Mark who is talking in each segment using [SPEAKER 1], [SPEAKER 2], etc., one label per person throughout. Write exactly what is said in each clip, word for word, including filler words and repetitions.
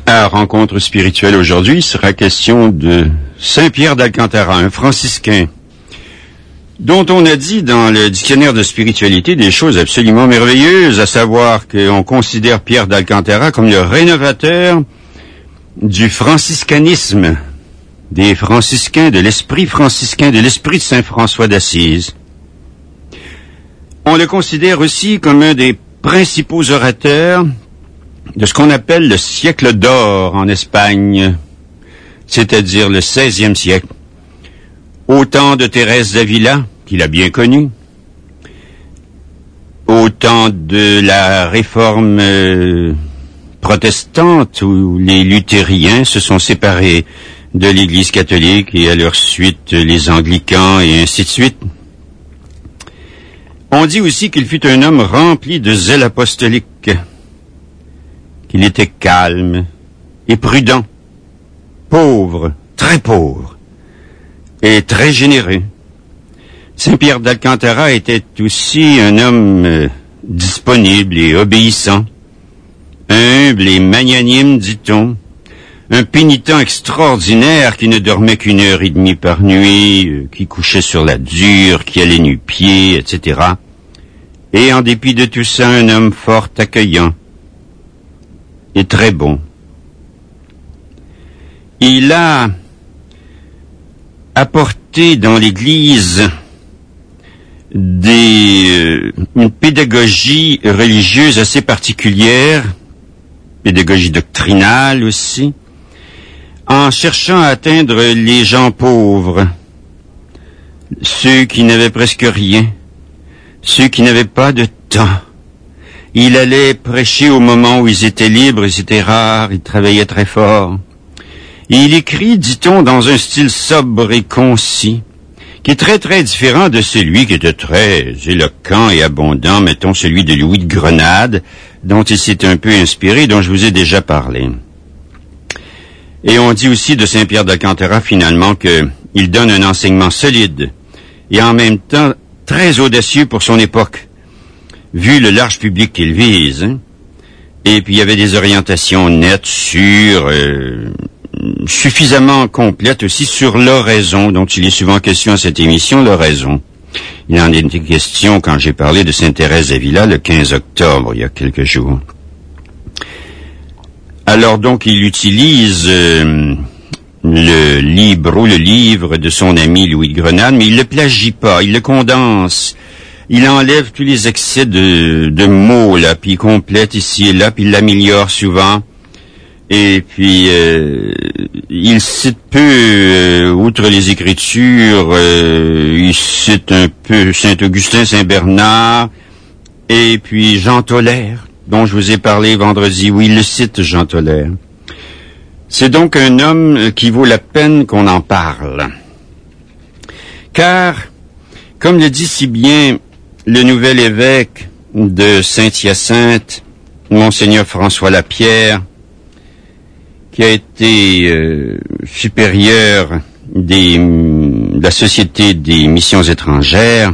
[SPEAKER 1] À Rencontre spirituelle aujourd'hui, il sera question de Saint-Pierre d'Alcantara, un franciscain, dont on a dit dans le dictionnaire de spiritualité des choses absolument merveilleuses, à savoir qu'on considère Pierre d'Alcantara comme le rénovateur du franciscanisme, des franciscains, de l'esprit franciscain, de l'esprit de Saint François d'Assise. On le considère aussi comme un des principaux orateurs de ce qu'on appelle le siècle d'or en Espagne, c'est-à-dire le seizième siècle. Au temps de Thérèse d'Avila, qu'il a bien connu, au temps de la réforme euh, protestante, où les luthériens se sont séparés de l'Église catholique et à leur suite les anglicans et ainsi de suite. On dit aussi qu'il fut un homme rempli de zèle apostolique, qu'il était calme et prudent, pauvre, très pauvre, et très généreux. Saint-Pierre d'Alcantara était aussi un homme euh, disponible et obéissant, humble et magnanime, dit-on, un pénitent extraordinaire qui ne dormait qu'une heure et demie par nuit, euh, qui couchait sur la dure, qui allait nu-pied, et cetera. Et en dépit de tout ça, un homme fort accueillant et très bon. Il a apporté dans l'Église des, euh, une pédagogie religieuse assez particulière, pédagogie doctrinale aussi, en cherchant à atteindre les gens pauvres, ceux qui n'avaient presque rien, ceux qui n'avaient pas de temps. Il allait prêcher au moment où ils étaient libres, c'était rare, il travaillait très fort. Et il écrit, dit-on, dans un style sobre et concis, qui est très très différent de celui qui était très éloquent et abondant, mettons celui de Louis de Grenade, dont il s'est un peu inspiré, dont je vous ai déjà parlé. Et on dit aussi de Saint-Pierre d'Alcantara, finalement, qu'il donne un enseignement solide et en même temps très audacieux pour son époque, vu le large public qu'il vise. Hein. Et puis il y avait des orientations nettes, sûres, euh, suffisamment complètes aussi sur l'oraison, dont il est souvent question à cette émission, l'oraison. Il en était question quand j'ai parlé de Sainte Thérèse d'Avila le quinze octobre, il y a quelques jours. Alors donc il utilise euh, le libro, le livre de son ami Louis de Grenade, mais il le plagie pas, il le condense. Il enlève tous les excès de, de mots, là, puis il complète ici et là, puis il l'améliore souvent. Et puis, euh, il cite peu, euh, outre les Écritures, euh, il cite un peu Saint-Augustin, Saint-Bernard, et puis Jean Tolère, dont je vous ai parlé vendredi. Oui, il le cite, Jean Tolère. C'est donc un homme qui vaut la peine qu'on en parle. Car, comme le dit si bien le nouvel évêque de Saint-Hyacinthe, Monseigneur François Lapierre, qui a été euh, supérieur des, de la Société des missions étrangères,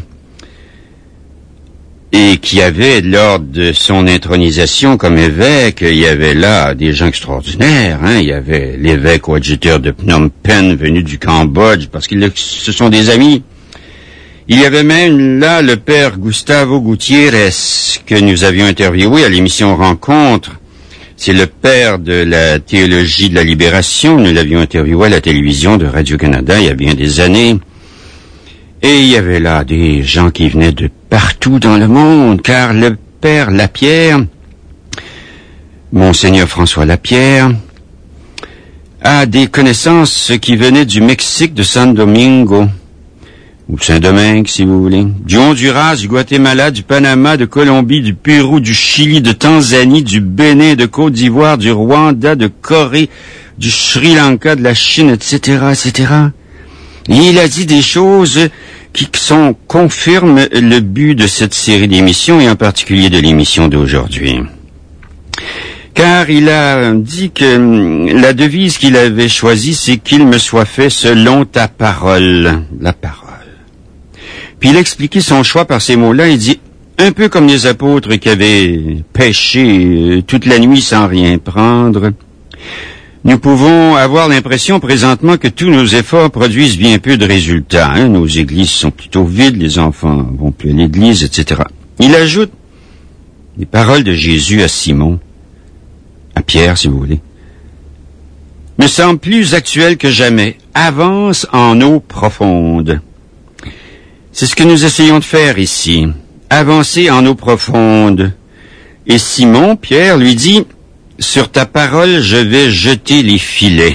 [SPEAKER 1] et qui avait, lors de son intronisation comme évêque, il y avait là des gens extraordinaires. Hein? Il y avait l'évêque coadjuteur de Phnom Penh, venu du Cambodge, parce que ce sont des amis. Il y avait même là le père Gustavo Gutiérrez, que nous avions interviewé à l'émission Rencontre. C'est le père de la théologie de la libération. Nous l'avions interviewé à la télévision de Radio-Canada il y a bien des années. Et il y avait là des gens qui venaient de partout dans le monde, car le père Lapierre, Monseigneur François Lapierre, a des connaissances qui venaient du Mexique, de San Domingo, ou Saint-Domingue, si vous voulez, du Honduras, du Guatemala, du Panama, de Colombie, du Pérou, du Chili, de Tanzanie, du Bénin, de Côte d'Ivoire, du Rwanda, de Corée, du Sri Lanka, de la Chine, et cetera, et cetera. Et il a dit des choses qui sont, confirment le but de cette série d'émissions, et en particulier de l'émission d'aujourd'hui. Car il a dit que la devise qu'il avait choisie, c'est qu'il me soit fait selon ta parole, la parole. Puis il a expliqué son choix par ces mots-là. Il dit, un peu comme les apôtres qui avaient péché toute la nuit sans rien prendre, Nous pouvons avoir l'impression présentement que tous nos efforts produisent bien peu de résultats. Hein? Nos églises sont plutôt vides, les enfants vont plus à l'église, et cetera. Il ajoute les paroles de Jésus à Simon, à Pierre, si vous voulez, me semblent plus actuelles que jamais. Avance en eau profonde. C'est ce que nous essayons de faire ici. Avancer en eau profonde. Et Simon, Pierre, lui dit, sur ta parole, je vais jeter les filets.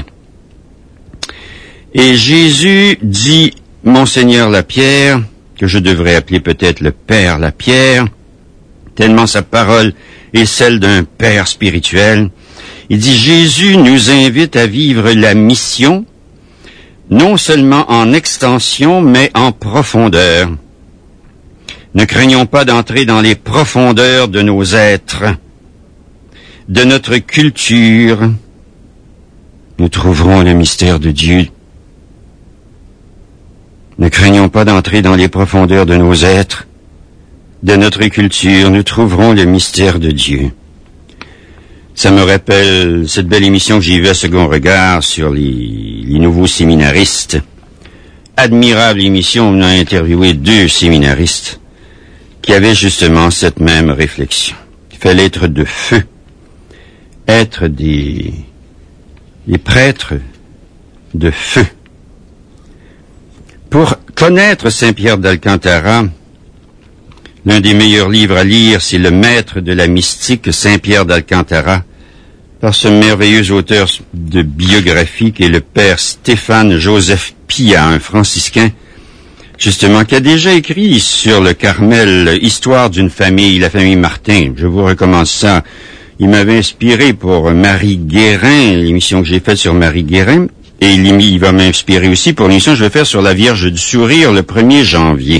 [SPEAKER 1] Et Jésus dit, Monseigneur Lapierre, que je devrais appeler peut-être le Père Lapierre, tellement sa parole est celle d'un père spirituel. Il dit, Jésus nous invite à vivre la mission, non seulement en extension, mais en profondeur. Ne craignons pas d'entrer dans les profondeurs de nos êtres, de notre culture. Nous trouverons le mystère de Dieu. Ne craignons pas d'entrer dans les profondeurs de nos êtres, de notre culture. Nous trouverons le mystère de Dieu. Ça me rappelle cette belle émission que j'ai vue à Second Regard sur les, les nouveaux séminaristes. Admirable émission, on a interviewé deux séminaristes qui avaient justement cette même réflexion. Il fallait être de feu, être des, des prêtres de feu. Pour connaître Saint-Pierre d'Alcantara, l'un des meilleurs livres à lire, c'est Le Maître de la mystique, Saint-Pierre d'Alcantara, par ce merveilleux auteur de biographie qui est le père Stéphane Joseph Pia, un franciscain, justement, qui a déjà écrit sur le Carmel, Histoire d'une famille, la famille Martin. Je vous recommande ça. Il m'avait inspiré pour Marie Guérin, l'émission que j'ai faite sur Marie Guérin, et il, il va m'inspirer aussi pour l'émission que je vais faire sur la Vierge du Sourire le premier janvier.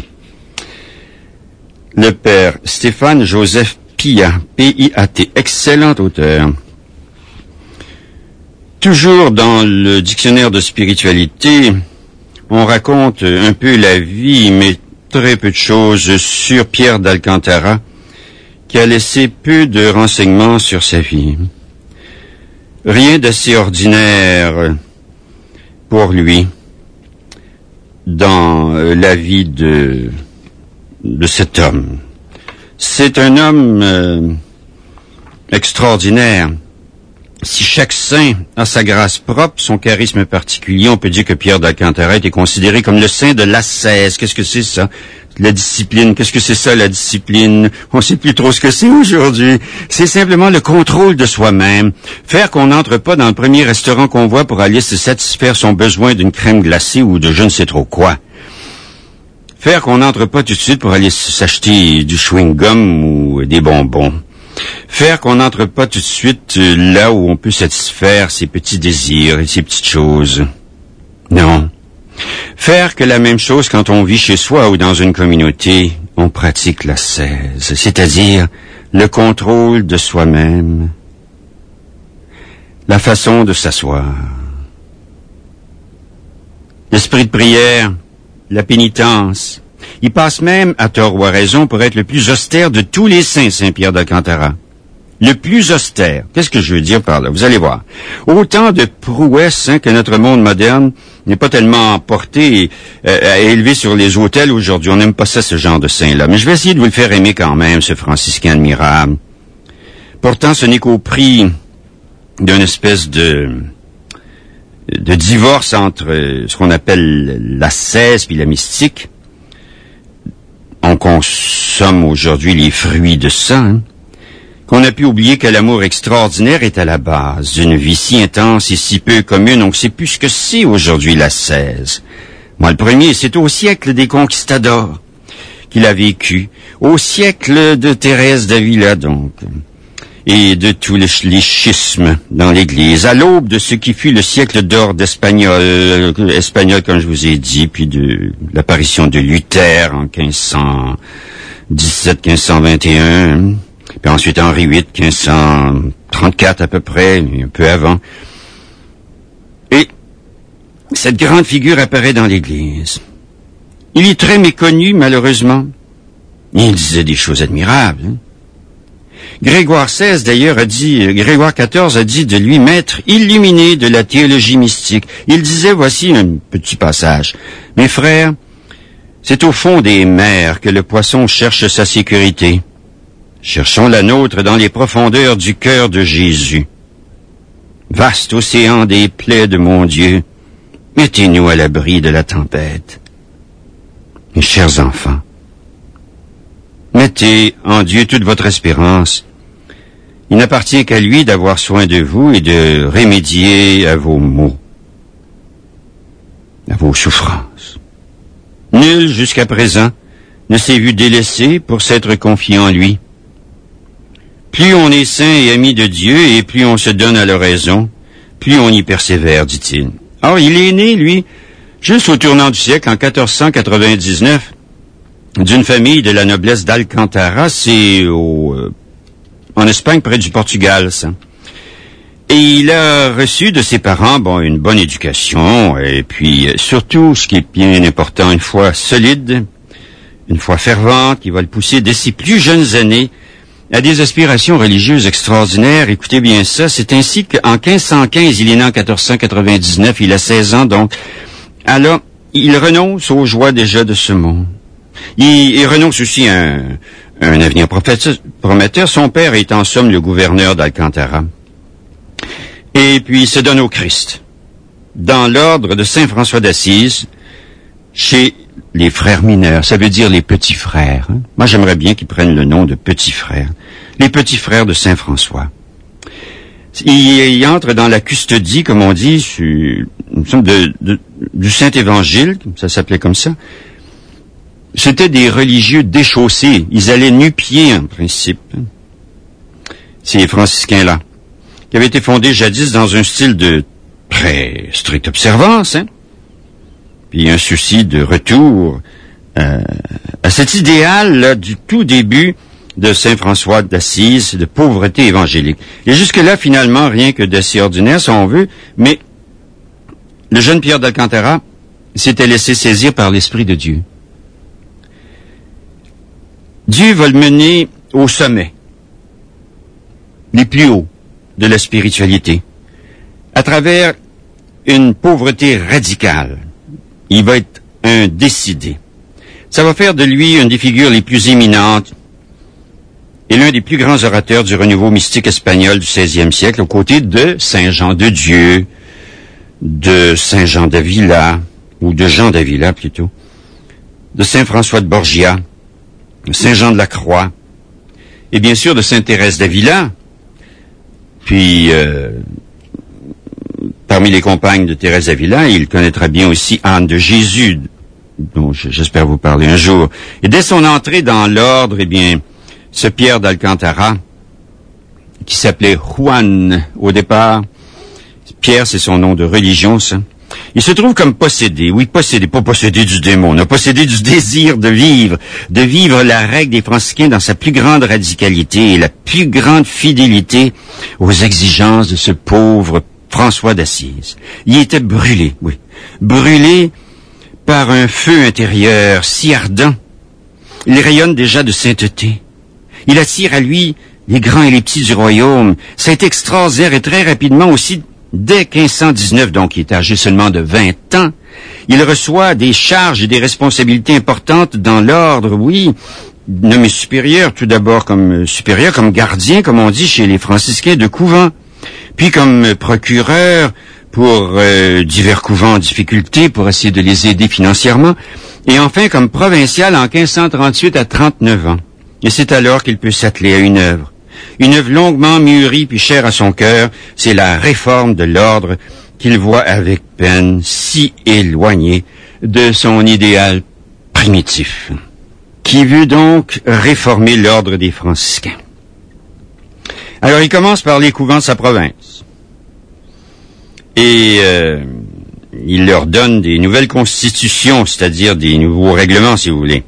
[SPEAKER 1] Le père Stéphane Joseph Pia, P I A T, excellent auteur. Toujours dans le dictionnaire de spiritualité, on raconte un peu la vie, mais très peu de choses sur Pierre d'Alcantara, qui a laissé peu de renseignements sur sa vie. Rien d'assez ordinaire pour lui dans la vie de, de cet homme. C'est un homme euh, extraordinaire. Si chaque saint a sa grâce propre, son charisme particulier, on peut dire que Pierre d'Alcantara est considéré comme le saint de l'ascèse. Qu'est-ce que c'est ça? La discipline. Qu'est-ce que c'est ça, la discipline? On ne sait plus trop ce que c'est aujourd'hui. C'est simplement le contrôle de soi-même. Faire qu'on n'entre pas dans le premier restaurant qu'on voit pour aller se satisfaire son besoin d'une crème glacée ou de je ne sais trop quoi. Faire qu'on n'entre pas tout de suite pour aller s'acheter du chewing-gum ou des bonbons. Faire qu'on n'entre pas tout de suite là où on peut satisfaire ses petits désirs et ses petites choses. Non. Faire que la même chose quand on vit chez soi ou dans une communauté, on pratique l'ascèse, c'est-à-dire le contrôle de soi-même, la façon de s'asseoir. L'esprit de prière, la pénitence. Il passe même, à tort ou à raison, pour être le plus austère de tous les saints, Saint-Pierre d'Alcantara. Le plus austère. Qu'est-ce que je veux dire par là? Vous allez voir. Autant de prouesses hein, que notre monde moderne n'est pas tellement porté euh, à élever sur les autels aujourd'hui. On n'aime pas ça, ce genre de saint-là. Mais je vais essayer de vous le faire aimer quand même, ce franciscain admirable. Pourtant, ce n'est qu'au prix d'une espèce de... de divorce entre ce qu'on appelle l'ascèse puis la mystique. On consomme aujourd'hui les fruits de ça, hein, qu'on a pu oublier que l'amour extraordinaire est à la base d'une vie si intense et si peu commune. On ne sait plus ce que c'est aujourd'hui l'ascèse. Moi, le premier, c'est au siècle des conquistadors qu'il a vécu, au siècle de Thérèse d'Avila, donc, et de tous les, les schismes dans l'Église, à l'aube de ce qui fut le siècle d'or d'Espagnol, euh, espagnol, comme je vous ai dit, puis de l'apparition de Luther en quinze cent dix-sept quinze cent vingt et un, puis ensuite Henri huit, quinze cent trente-quatre à peu près, un peu avant. Et cette grande figure apparaît dans l'Église. Il est très méconnu, malheureusement. Il disait des choses admirables, hein. Grégoire seize, d'ailleurs, a dit, Grégoire quatorze a dit de lui maître illuminé de la théologie mystique. Il disait, voici un petit passage. Mes frères, c'est au fond des mers que le poisson cherche sa sécurité. Cherchons la nôtre dans les profondeurs du cœur de Jésus. Vaste océan des plaies de mon Dieu, mettez-nous à l'abri de la tempête. Mes chers enfants, mettez en Dieu toute votre espérance. Il n'appartient qu'à lui d'avoir soin de vous et de remédier à vos maux, à vos souffrances. Nul, jusqu'à présent, ne s'est vu délaissé pour s'être confié en lui. Plus on est saint et ami de Dieu, et plus on se donne à l'oraison, plus on y persévère, dit-il. Or, il est né, lui, juste au tournant du siècle, en quatorze cent quatre-vingt-dix-neuf, d'une famille de la noblesse d'Alcantara, c'est au, euh, en Espagne, près du Portugal, ça. Et il a reçu de ses parents, bon, une bonne éducation, et puis, surtout, ce qui est bien important, une foi solide, une foi fervente, qui va le pousser dès ses plus jeunes années à des aspirations religieuses extraordinaires. Écoutez bien ça, c'est ainsi qu'en quinze cent quinze, il est né en quatorze cent quatre-vingt-dix-neuf, il a seize ans, donc, alors, il renonce aux joies déjà de ce monde. Il, il renonce aussi à un, un avenir prometteur. Son père est en somme le gouverneur d'Alcantara. Et puis, il se donne au Christ, dans l'ordre de Saint François d'Assise, chez les frères mineurs, ça veut dire les petits frères. Hein? Moi, j'aimerais bien qu'ils prennent le nom de petits frères. Les petits frères de Saint François. Il, il entre dans la custodie, comme on dit, de, de, du Saint-Évangile, ça s'appelait comme ça. C'était des religieux déchaussés. Ils allaient nu-pieds, en principe. Ces franciscains-là, qui avaient été fondés jadis dans un style de très stricte observance, hein? Puis un souci de retour euh, à cet idéal là, du tout début de Saint François d'Assise, de pauvreté évangélique. Et jusque-là, finalement, rien que d'assez ordinaire, si on veut, mais le jeune Pierre d'Alcantara s'était laissé saisir par l'Esprit de Dieu. Dieu va le mener au sommet, les plus hauts de la spiritualité, à travers une pauvreté radicale. Il va être un décidé. Ça va faire de lui une des figures les plus éminentes et l'un des plus grands orateurs du renouveau mystique espagnol du seizième siècle, aux côtés de Saint Jean de Dieu, de Saint Jean d'Avila, ou de Jean d'Avila plutôt, de Saint François de Borgia, de Saint Jean de la Croix, et bien sûr de Sainte Thérèse d'Avila, puis euh, parmi les compagnes de Thérèse d'Avila, il connaîtra bien aussi Anne de Jésus, dont j'espère vous parler un jour. Et dès son entrée dans l'ordre, eh bien, ce Pierre d'Alcantara, qui s'appelait Juan au départ, Pierre, c'est son nom de religion, ça. Il se trouve comme possédé, oui, possédé, pas possédé du démon, non, possédé du désir de vivre, de vivre la règle des franciscains dans sa plus grande radicalité et la plus grande fidélité aux exigences de ce pauvre François d'Assise. Il était brûlé, oui, brûlé par un feu intérieur si ardent. Il rayonne déjà de sainteté. Il attire à lui les grands et les petits du royaume. Ça a été extraordinaire et très rapidement aussi, dès quinze cent dix-neuf, donc il est âgé seulement de vingt ans, il reçoit des charges et des responsabilités importantes dans l'ordre, oui, nommé supérieur, tout d'abord comme supérieur, comme gardien, comme on dit chez les franciscains de couvent, puis comme procureur pour euh, divers couvents en difficulté, pour essayer de les aider financièrement, et enfin comme provincial en quinze cent trente-huit à trente-neuf ans. Et c'est alors qu'il peut s'atteler à une œuvre. Une œuvre longuement mûrie puis chère à son cœur, c'est la réforme de l'ordre qu'il voit avec peine si éloignée de son idéal primitif, qui veut donc réformer l'ordre des franciscains. Alors il commence par les couvents de sa province. Et euh, il leur donne des nouvelles constitutions, c'est-à-dire des nouveaux règlements, si vous voulez,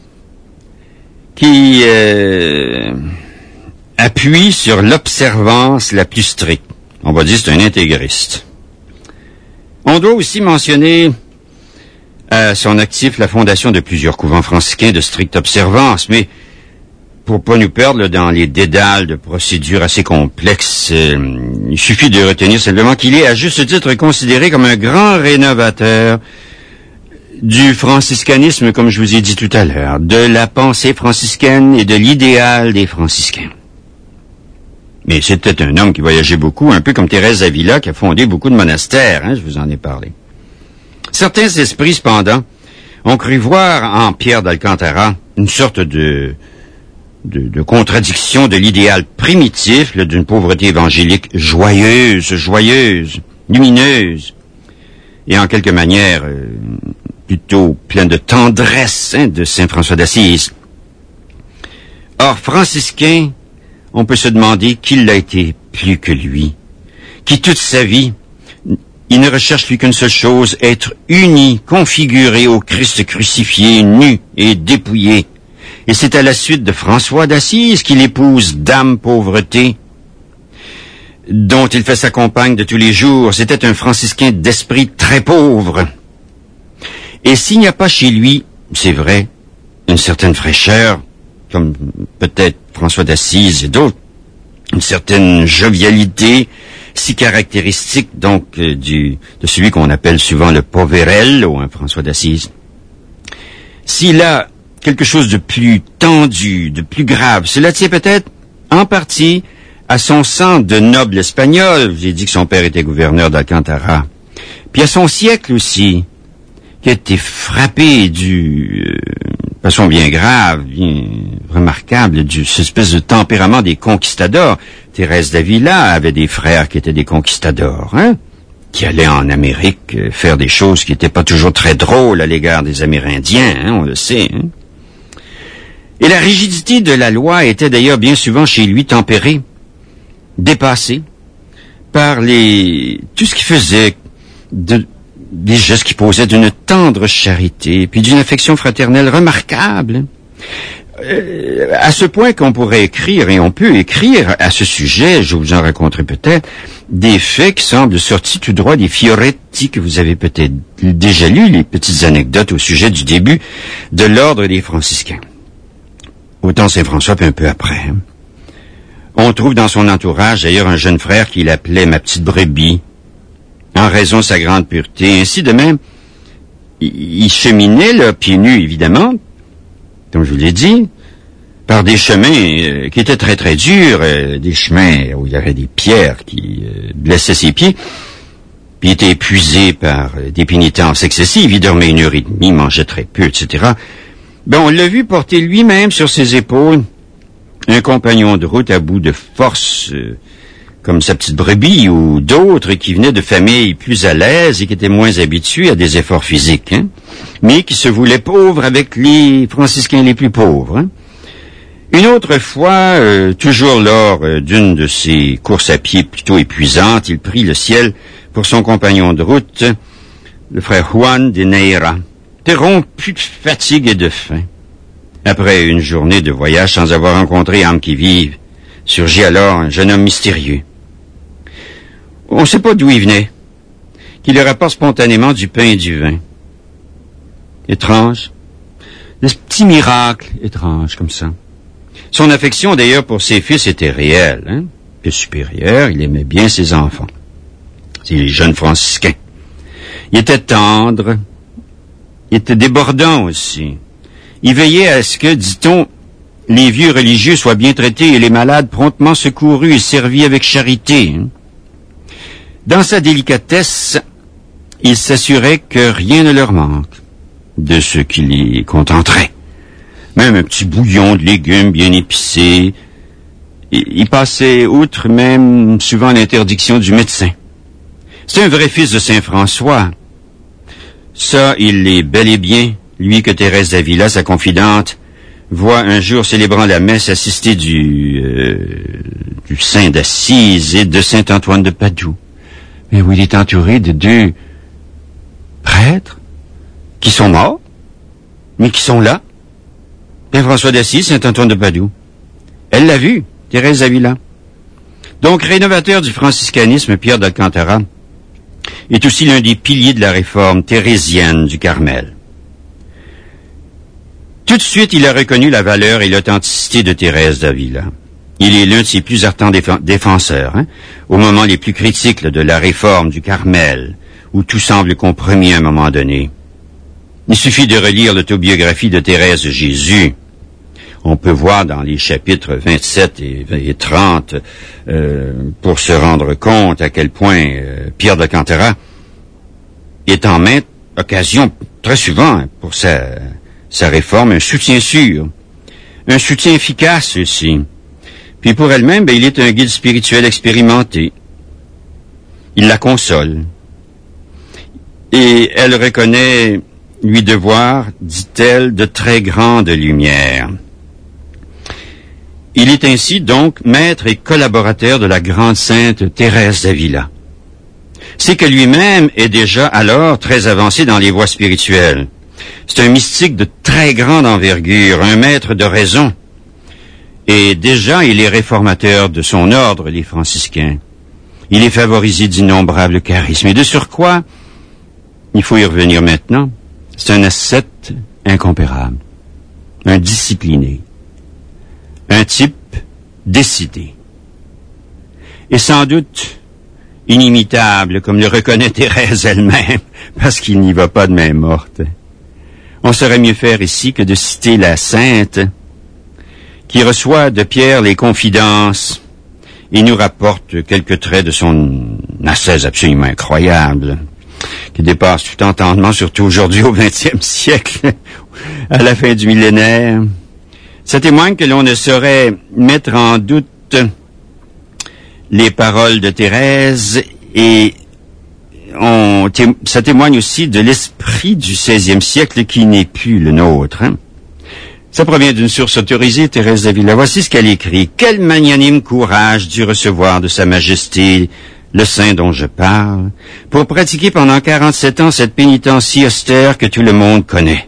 [SPEAKER 1] qui euh, appuient sur l'observance la plus stricte. On va dire que c'est un intégriste. On doit aussi mentionner à son actif la fondation de plusieurs couvents franciscains de stricte observance, mais pour pas nous perdre dans les dédales de procédures assez complexes, euh, il suffit de retenir simplement qu'il est à juste titre considéré comme un grand rénovateur du franciscanisme, comme je vous ai dit tout à l'heure, de la pensée franciscaine et de l'idéal des franciscains. Mais c'était un homme qui voyageait beaucoup, un peu comme Thérèse d'Avila, qui a fondé beaucoup de monastères, hein, je vous en ai parlé. Certains esprits, cependant, ont cru voir en Pierre d'Alcantara une sorte de, de, de contradiction de l'idéal primitif là, d'une pauvreté évangélique joyeuse, joyeuse, lumineuse, et en quelque manière euh, plutôt pleine de tendresse hein, de saint François d'Assise. Or, franciscain, on peut se demander qui l'a été plus que lui, qui toute sa vie, il ne recherche plus qu'une seule chose, être uni, configuré au Christ crucifié, nu et dépouillé. Et c'est à la suite de François d'Assise qu'il épouse Dame Pauvreté, dont il fait sa compagne de tous les jours. C'était un franciscain d'esprit très pauvre. Et s'il n'y a pas chez lui, c'est vrai, une certaine fraîcheur, comme peut-être François d'Assise et d'autres, une certaine jovialité, si caractéristique donc euh, du de celui qu'on appelle souvent le poverello, hein, François d'Assise. S'il a quelque chose de plus tendu, de plus grave, cela tient peut-être en partie à son sang de noble espagnol. J'ai dit que son père était gouverneur d'Alcantara. Puis à son siècle aussi, qui a été frappé du euh, de façon bien grave, bien remarquable, du cette espèce de tempérament des conquistadors. Thérèse d'Avila avait des frères qui étaient des conquistadors, hein, qui allaient en Amérique euh, faire des choses qui n'étaient pas toujours très drôles à l'égard des Amérindiens, hein, on le sait. Hein. Et la rigidité de la loi était d'ailleurs bien souvent chez lui tempérée, dépassée par les tout ce qu'il faisait, de, des gestes qui posaient d'une tendre charité, puis d'une affection fraternelle remarquable. Euh, à ce point qu'on pourrait écrire, et on peut écrire à ce sujet, je vous en raconterai peut-être, des faits qui semblent sortis tout droit des Fioretti, que vous avez peut-être déjà lu, les petites anecdotes au sujet du début de l'ordre des franciscains. Autant Saint-François, puis un peu après. Hein. On trouve dans son entourage d'ailleurs un jeune frère qu'il appelait ma petite brebis, en raison de sa grande pureté. Ainsi de même, il cheminait, là, pieds nus évidemment, comme je vous l'ai dit, par des chemins euh, qui étaient très très durs, euh, des chemins où il y avait des pierres qui euh, blessaient ses pieds, puis il était épuisé par euh, des pénitences excessives, il dormait une heure et demie, mangeait très peu, et cetera. Ben, on l'a vu porter lui-même sur ses épaules un compagnon de route à bout de force, euh, comme sa petite brebis, ou d'autres qui venaient de familles plus à l'aise et qui étaient moins habitués à des efforts physiques, hein, mais qui se voulaient pauvres avec les franciscains les plus pauvres. Hein. Une autre fois, euh, toujours lors euh, d'une de ces courses à pied plutôt épuisantes, il prit le ciel pour son compagnon de route, le frère Juan de Neira, était rompu de fatigue et de faim. Après une journée de voyage sans avoir rencontré âme qui vive, surgit alors un jeune homme mystérieux. On ne sait pas d'où il venait, qui lui rapporte spontanément du pain et du vin. Étrange. Des petits miracles étranges comme ça. Son affection d'ailleurs pour ses fils était réelle, hein, peu supérieure, il aimait bien ses enfants. C'est les jeunes franciscains. Il était tendre, il était débordant aussi. Il veillait à ce que, dit-on, les vieux religieux soient bien traités et les malades promptement secourus et servis avec charité. Dans sa délicatesse, il s'assurait que rien ne leur manque de ce qui les contenterait. Même un petit bouillon de légumes bien épicé. Il passait outre même souvent l'interdiction du médecin. C'est un vrai fils de Saint-François. Ça, il l'est bel et bien, lui que Thérèse d'Avila, sa confidente, voit un jour célébrant la messe assistée du, euh, du Saint d'Assise et de Saint-Antoine de Padoue. Mais où il est entouré de deux prêtres qui sont morts, mais qui sont là. Saint François d'Assise, Saint-Antoine de Padoue. Elle l'a vu, Thérèse d'Avila. Donc, rénovateur du franciscanisme, Pierre d'Alcantara est aussi l'un des piliers de la réforme thérésienne du Carmel. Tout de suite, il a reconnu la valeur et l'authenticité de Thérèse d'Avila. Il est l'un de ses plus ardents déf- défenseurs, hein, au moment les plus critiques là, de la réforme du Carmel, où tout semble compromis à un moment donné. Il suffit de relire l'autobiographie de Thérèse de Jésus. On peut voir dans les chapitres vingt-sept et trente euh, pour se rendre compte à quel point euh, Pierre d'Alcantara est en mainte occasion très souvent pour sa, sa réforme un soutien sûr, un soutien efficace aussi. Puis pour elle-même, ben, il est un guide spirituel expérimenté. Il la console. Et elle reconnaît lui devoir, dit-elle, de très grande lumière. Il est ainsi donc maître et collaborateur de la grande sainte Thérèse d'Avila. C'est que lui-même est déjà alors très avancé dans les voies spirituelles. C'est un mystique de très grande envergure, un maître de raison. Et déjà il est réformateur de son ordre, les franciscains. Il est favorisé d'innombrables charismes. Et de surcroît, il faut y revenir maintenant, c'est un ascète incompérable, un discipliné. Un type décidé. Et sans doute inimitable, comme le reconnaît Thérèse elle-même, parce qu'il n'y va pas de main morte. On saurait mieux faire ici que de citer la sainte, qui reçoit de Pierre les confidences et nous rapporte quelques traits de son ascèse absolument incroyable, qui dépasse tout entendement, surtout aujourd'hui au vingtième siècle, à la fin du millénaire. Ça témoigne que l'on ne saurait mettre en doute les paroles de Thérèse et on, té- ça témoigne aussi de l'esprit du seizième siècle qui n'est plus le nôtre. Hein? Ça provient d'une source autorisée, Thérèse d'Avila. Voici ce qu'elle écrit. « Quel magnanime courage dut recevoir de Sa Majesté le saint dont je parle, pour pratiquer pendant quarante-sept ans cette pénitence si austère que tout le monde connaît.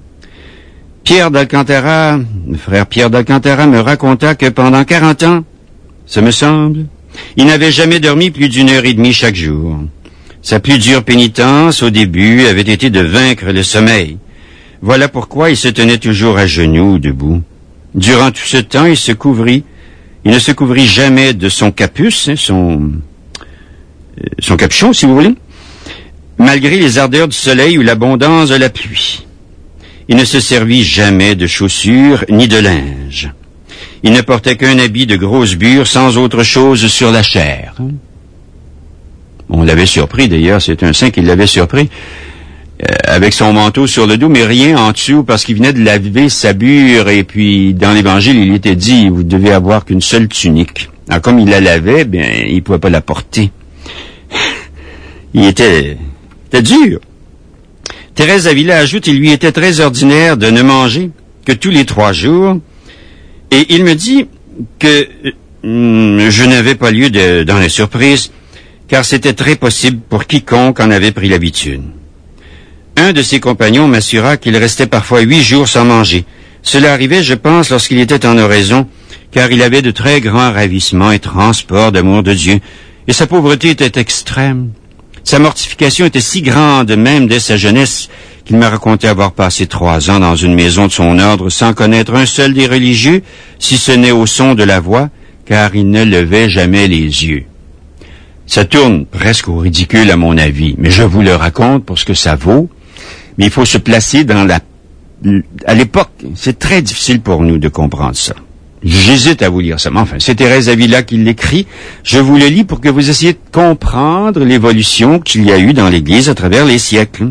[SPEAKER 1] Pierre d'Alcantara, le frère Pierre d'Alcantara me raconta que pendant quarante ans, ce me semble, il n'avait jamais dormi plus d'une heure et demie chaque jour. Sa plus dure pénitence, au début, avait été de vaincre le sommeil. Voilà pourquoi il se tenait toujours à genoux, debout. Durant tout ce temps, il se couvrit, il ne se couvrit jamais de son capuce, hein, son, euh, son capuchon, si vous voulez, malgré les ardeurs du soleil ou l'abondance de la pluie. Il ne se servit jamais de chaussures ni de linge. Il ne portait qu'un habit de grosse bure sans autre chose sur la chair. On l'avait surpris d'ailleurs, c'est un saint qui l'avait surpris, euh, avec son manteau sur le dos, mais rien en dessous parce qu'il venait de laver sa bure et puis dans l'évangile il était dit, vous devez avoir qu'une seule tunique. Alors comme il la lavait, bien il ne pouvait pas la porter. Il était, était dur. Thérèse d'Avila ajoute, il lui était très ordinaire de ne manger que tous les trois jours, et il me dit que euh, je n'avais pas lieu de, dans la surprise, car c'était très possible pour quiconque en avait pris l'habitude. Un de ses compagnons m'assura qu'il restait parfois huit jours sans manger. Cela arrivait, je pense, lorsqu'il était en oraison, car il avait de très grands ravissements et transports d'amour de Dieu, et sa pauvreté était extrême. Sa mortification était si grande, même dès sa jeunesse, qu'il m'a raconté avoir passé trois ans dans une maison de son ordre sans connaître un seul des religieux, si ce n'est au son de la voix, car il ne levait jamais les yeux. Ça tourne presque au ridicule à mon avis, mais je vous le raconte pour ce que ça vaut. Mais il faut se placer dans la... À l'époque, c'est très difficile pour nous de comprendre ça. J'hésite à vous lire ça, mais enfin, c'est Thérèse d'Avila qui l'écrit. Je vous le lis pour que vous essayiez de comprendre l'évolution qu'il y a eu dans l'Église à travers les siècles.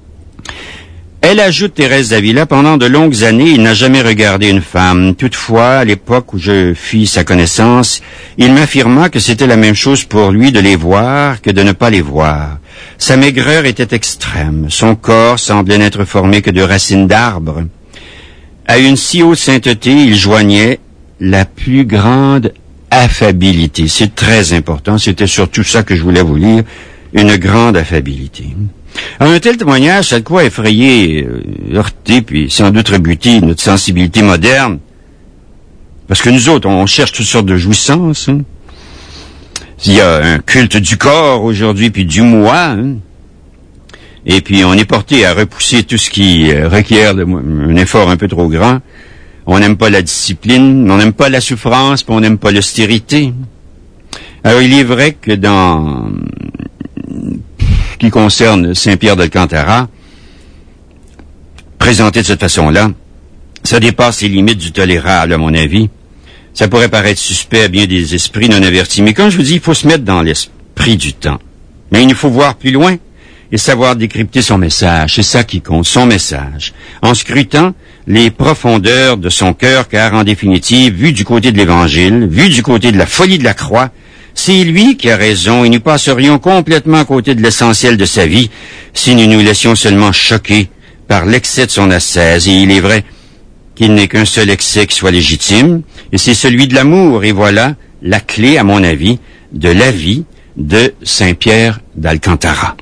[SPEAKER 1] Elle ajoute, Thérèse d'Avila, pendant de longues années, il n'a jamais regardé une femme. Toutefois, à l'époque où je fis sa connaissance, il m'affirma que c'était la même chose pour lui de les voir que de ne pas les voir. Sa maigreur était extrême. Son corps semblait n'être formé que de racines d'arbres. À une si haute sainteté, il joignait la plus grande affabilité. C'est très important. C'était surtout ça que je voulais vous lire. Une grande affabilité. Alors, un tel témoignage, ça de quoi effrayer, euh, heurter, puis sans doute rebuter notre sensibilité moderne. Parce que nous autres, on cherche toutes sortes de jouissances. Hein. Il y a un culte du corps aujourd'hui, puis du moi. Hein. et puis on est porté à repousser tout ce qui requiert de, un effort un peu trop grand. On n'aime pas la discipline, on n'aime pas la souffrance, puis on n'aime pas l'austérité. Alors il est vrai que dans ce qui concerne Saint-Pierre d'Alcantara, présenté de cette façon-là, ça dépasse les limites du tolérable, à mon avis. Ça pourrait paraître suspect à bien des esprits non avertis, mais comme je vous dis, il faut se mettre dans l'esprit du temps. Mais il nous faut voir plus loin et savoir décrypter son message. C'est ça qui compte, son message. En scrutant les profondeurs de son cœur, car en définitive, vu du côté de l'Évangile, vu du côté de la folie de la croix, c'est lui qui a raison et nous passerions complètement à côté de l'essentiel de sa vie si nous nous laissions seulement choquer par l'excès de son ascèse. Et il est vrai qu'il n'est qu'un seul excès qui soit légitime, et c'est celui de l'amour. Et voilà la clé, à mon avis, de la vie de Saint-Pierre d'Alcantara.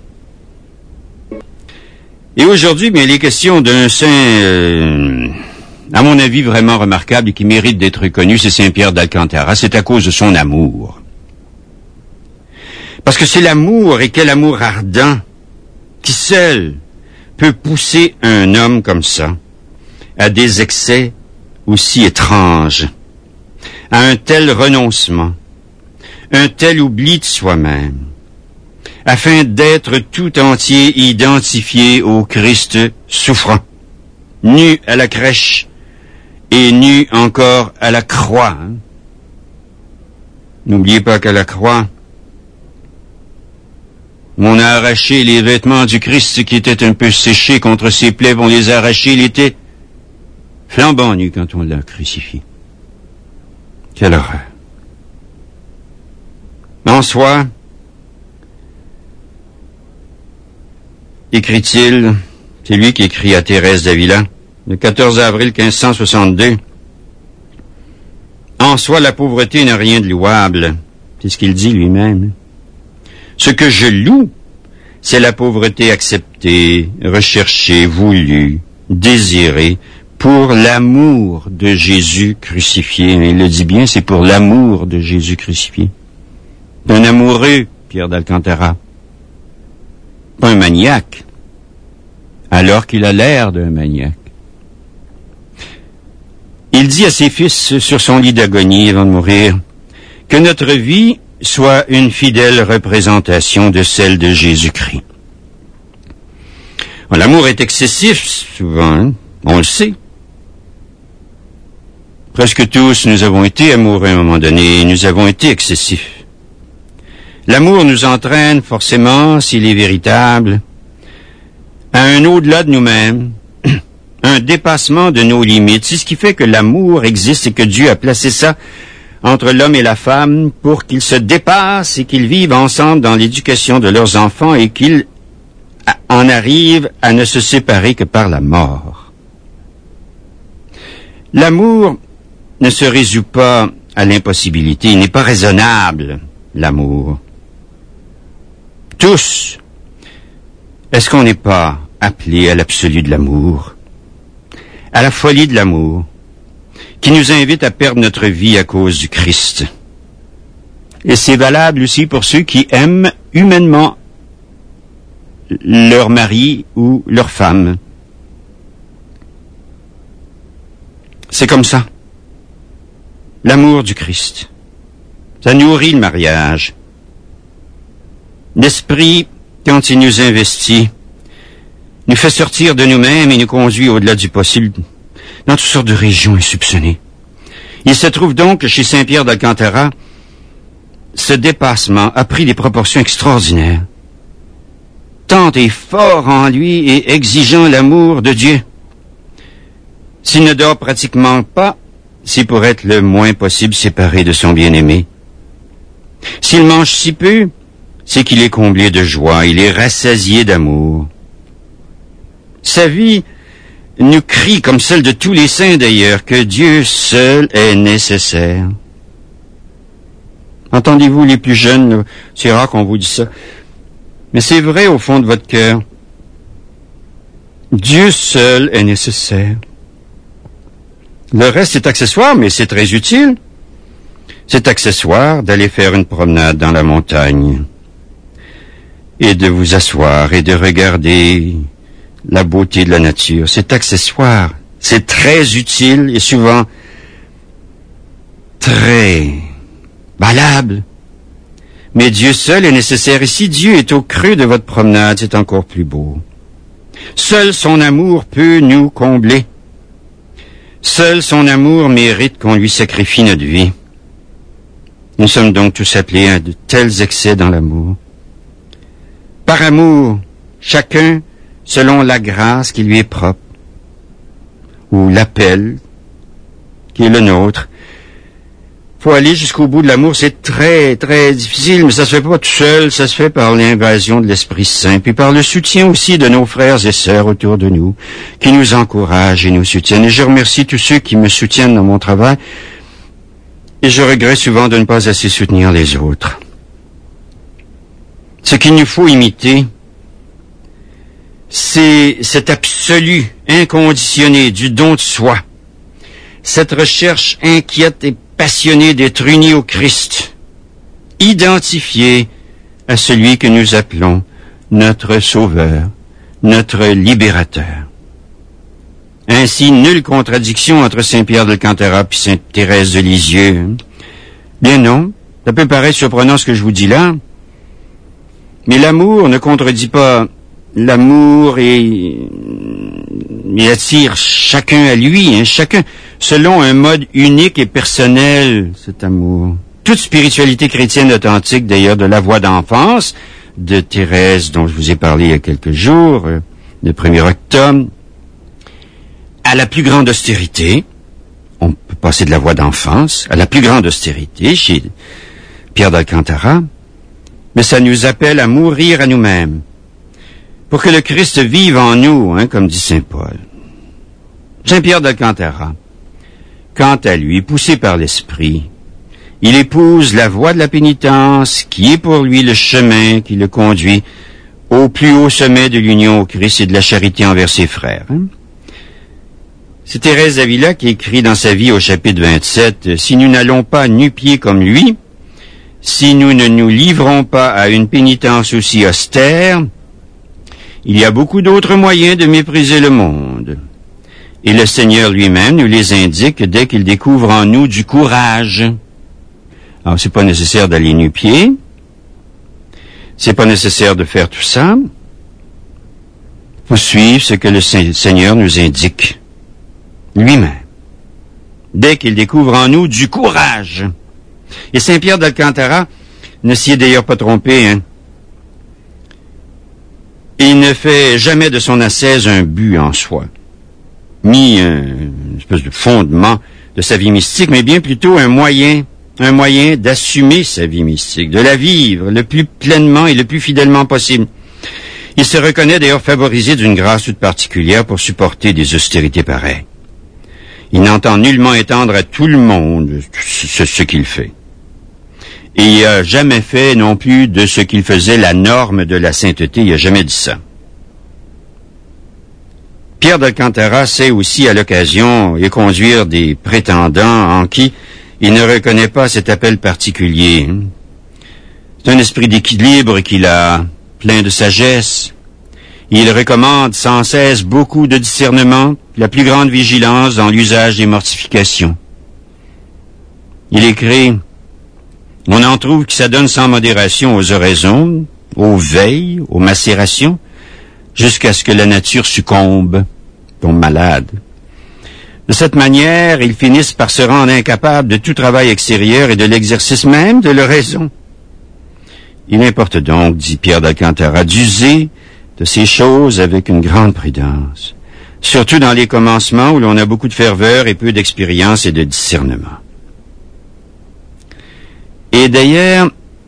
[SPEAKER 1] Et aujourd'hui, bien, il est question d'un saint, euh, à mon avis, vraiment remarquable et qui mérite d'être connu, c'est Saint-Pierre d'Alcantara. C'est à cause de son amour. Parce que c'est l'amour, et quel amour ardent, qui seul peut pousser un homme comme ça à des excès aussi étranges, à un tel renoncement, un tel oubli de soi-même, afin d'être tout entier identifié au Christ souffrant, nu à la crèche et nu encore à la croix. Hein? N'oubliez pas qu'à la croix, on a arraché les vêtements du Christ qui étaient un peu séchés contre ses plaies, on les a arrachés, il était flambant nu quand on l'a crucifié. Quelle horreur. En soi, écrit-il, c'est lui qui écrit à Thérèse d'Avila, le quatorze avril quinze cent soixante-deux, « En soi, la pauvreté n'a rien de louable. » C'est ce qu'il dit lui-même. « Ce que je loue, c'est la pauvreté acceptée, recherchée, voulue, désirée, pour l'amour de Jésus crucifié. » Il le dit bien, c'est pour l'amour de Jésus crucifié. Un amoureux, Pierre d'Alcantara. Pas un maniaque, alors qu'il a l'air d'un maniaque. Il dit à ses fils sur son lit d'agonie avant de mourir que notre vie soit une fidèle représentation de celle de Jésus-Christ. Bon, l'amour est excessif, souvent, hein? On le sait. Presque tous, nous avons été amoureux à un moment donné, nous avons été excessifs. L'amour nous entraîne forcément, s'il est véritable, à un au-delà de nous-mêmes, un dépassement de nos limites. C'est ce qui fait que l'amour existe et que Dieu a placé ça entre l'homme et la femme pour qu'ils se dépassent et qu'ils vivent ensemble dans l'éducation de leurs enfants et qu'ils en arrivent à ne se séparer que par la mort. L'amour ne se résout pas à l'impossibilité, il n'est pas raisonnable, l'amour. Tous, est-ce qu'on n'est pas appelés à l'absolu de l'amour, à la folie de l'amour, qui nous invite à perdre notre vie à cause du Christ? Et c'est valable aussi pour ceux qui aiment humainement leur mari ou leur femme. C'est comme ça. L'amour du Christ. Ça nourrit le mariage. L'Esprit, quand il nous investit, nous fait sortir de nous-mêmes et nous conduit au-delà du possible dans toutes sortes de régions insoupçonnées. Il se trouve donc que chez Saint-Pierre d'Alcantara, ce dépassement a pris des proportions extraordinaires. Tant est fort en lui et exigeant l'amour de Dieu. S'il ne dort pratiquement pas, c'est pour être le moins possible séparé de son bien-aimé. S'il mange si peu, c'est qu'il est comblé de joie, il est rassasié d'amour. Sa vie nous crie, comme celle de tous les saints d'ailleurs, que Dieu seul est nécessaire. Entendez-vous les plus jeunes, c'est rare qu'on vous dise ça, mais c'est vrai au fond de votre cœur. Dieu seul est nécessaire. Le reste est accessoire, mais c'est très utile. C'est accessoire d'aller faire une promenade dans la montagne. et de vous asseoir et de regarder la beauté de la nature. C'est accessoire, c'est très utile et souvent très valable. Mais Dieu seul est nécessaire. Et si Dieu est au creux de votre promenade, c'est encore plus beau. Seul son amour peut nous combler. Seul son amour mérite qu'on lui sacrifie notre vie. Nous sommes donc tous appelés à de tels excès dans l'amour. Par amour, chacun selon la grâce qui lui est propre, ou l'appel qui est le nôtre. Faut aller jusqu'au bout de l'amour, c'est très, très difficile, mais ça se fait pas tout seul, ça se fait par l'invasion de l'Esprit Saint, puis par le soutien aussi de nos frères et sœurs autour de nous, qui nous encouragent et nous soutiennent. Et je remercie tous ceux qui me soutiennent dans mon travail, et je regrette souvent de ne pas assez soutenir les autres. Ce qu'il nous faut imiter, c'est cet absolu inconditionné du don de soi, cette recherche inquiète et passionnée d'être unis au Christ, identifié à celui que nous appelons notre Sauveur, notre Libérateur. Ainsi, nulle contradiction entre Saint Pierre d'Alcantara et Sainte Thérèse de Lisieux. Bien non, ça peut paraître surprenant ce que je vous dis là, mais l'amour ne contredit pas l'amour et il attire chacun à lui, hein, chacun selon un mode unique et personnel, cet amour. Toute spiritualité chrétienne authentique, d'ailleurs, de la voix d'enfance de Thérèse, dont je vous ai parlé il y a quelques jours, euh, le premier octobre, à la plus grande austérité, on peut passer de la voix d'enfance à la plus grande austérité chez Pierre d'Alcantara, mais ça nous appelle à mourir à nous-mêmes, pour que le Christ vive en nous, hein, comme dit saint Paul. Saint Pierre d'Alcantara, quant à lui, poussé par l'Esprit, il épouse la voie de la pénitence, qui est pour lui le chemin qui le conduit au plus haut sommet de l'union au Christ et de la charité envers ses frères. Hein? C'est Thérèse d'Avila qui écrit dans sa vie au chapitre vingt-sept, « Si nous n'allons pas nu-pieds comme lui, si nous ne nous livrons pas à une pénitence aussi austère, il y a beaucoup d'autres moyens de mépriser le monde. » Et le Seigneur lui-même nous les indique dès qu'il découvre en nous du courage. Alors, c'est pas nécessaire d'aller nu-pieds. C'est pas nécessaire de faire tout ça. Faut suivre ce que le Seigneur nous indique lui-même. Dès qu'il découvre en nous du courage. Et Saint Pierre d'Alcantara ne s'y est d'ailleurs pas trompé, hein. Il ne fait jamais de son ascèse un but en soi, ni un, une espèce de fondement de sa vie mystique, mais bien plutôt un moyen, un moyen d'assumer sa vie mystique, de la vivre le plus pleinement et le plus fidèlement possible. Il se reconnaît d'ailleurs favorisé d'une grâce toute particulière pour supporter des austérités pareilles. Il n'entend nullement étendre à tout le monde ce, ce qu'il fait. Et il n'a jamais fait non plus de ce qu'il faisait la norme de la sainteté, il n'a jamais dit ça. Pierre d'Alcantara sait aussi à l'occasion et conduire des prétendants en qui il ne reconnaît pas cet appel particulier. C'est un esprit d'équilibre qu'il a, plein de sagesse. Il recommande sans cesse beaucoup de discernement, la plus grande vigilance dans l'usage des mortifications. Il écrit, on en trouve qui s'adonnent sans modération aux oraisons, aux veilles, aux macérations, jusqu'à ce que la nature succombe, tombe malade. De cette manière, ils finissent par se rendre incapables de tout travail extérieur et de l'exercice même de l'oraison. Il importe donc, dit Pierre d'Alcantara, d'user de ces choses avec une grande prudence, surtout dans les commencements où l'on a beaucoup de ferveur et peu d'expérience et de discernement. Et d'ailleurs,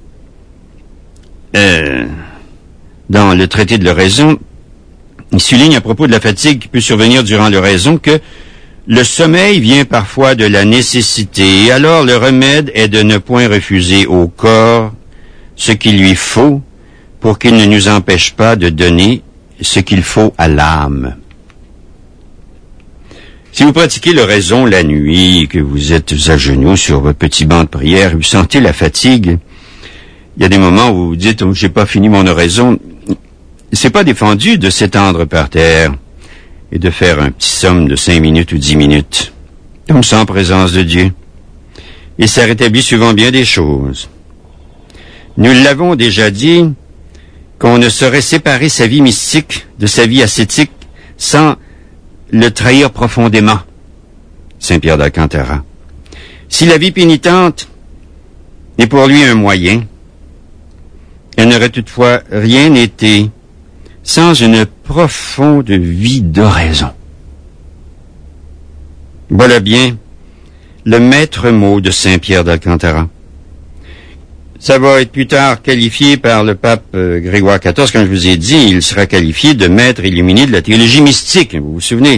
[SPEAKER 1] euh, dans le traité de l'oraison, il souligne à propos de la fatigue qui peut survenir durant l'oraison que le sommeil vient parfois de la nécessité, et alors le remède est de ne point refuser au corps ce qu'il lui faut pour qu'il ne nous empêche pas de donner ce qu'il faut à l'âme. Si vous pratiquez l'oraison la nuit, que vous êtes à genoux sur votre petit banc de prière, vous sentez la fatigue, il y a des moments où vous dites oh, « j'ai pas fini mon oraison », il s'est pas défendu de s'étendre par terre et de faire un petit somme de cinq minutes ou dix minutes, comme ça en présence de Dieu. Et ça rétablit souvent bien des choses. Nous l'avons déjà dit, qu'on ne saurait séparer sa vie mystique de sa vie ascétique sans le trahir profondément. Saint Pierre d'Alcantara. Si la vie pénitente est pour lui un moyen, elle n'aurait toutefois rien été sans une profonde vie d'oraison. Voilà bien le maître mot de Saint Pierre d'Alcantara. Ça va être plus tard qualifié par le pape euh, Grégoire quatorze, comme je vous ai dit, il sera qualifié de maître illuminé de la théologie mystique, vous vous souvenez.